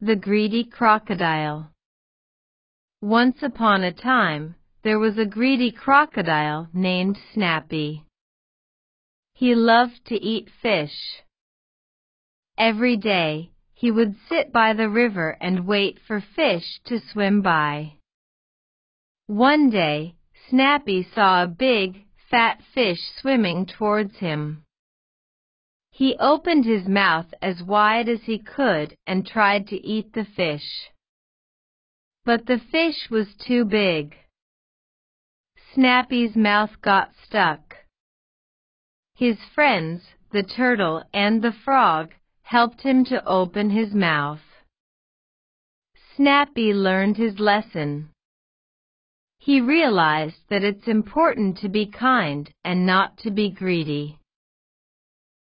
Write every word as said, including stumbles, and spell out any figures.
The Greedy Crocodile. Once upon a time, there was a greedy crocodile named Snappy. He loved to eat fish. Every day, he would sit by the river and wait for fish to swim by. One day, Snappy saw a big, fat fish swimming towards him. He opened his mouth as wide as he could and tried to eat the fish. But the fish was too big. Snappy's mouth got stuck. His friends, the turtle and the frog, helped him to open his mouth. Snappy learned his lesson. He realized that it's important to be kind and not to be greedy.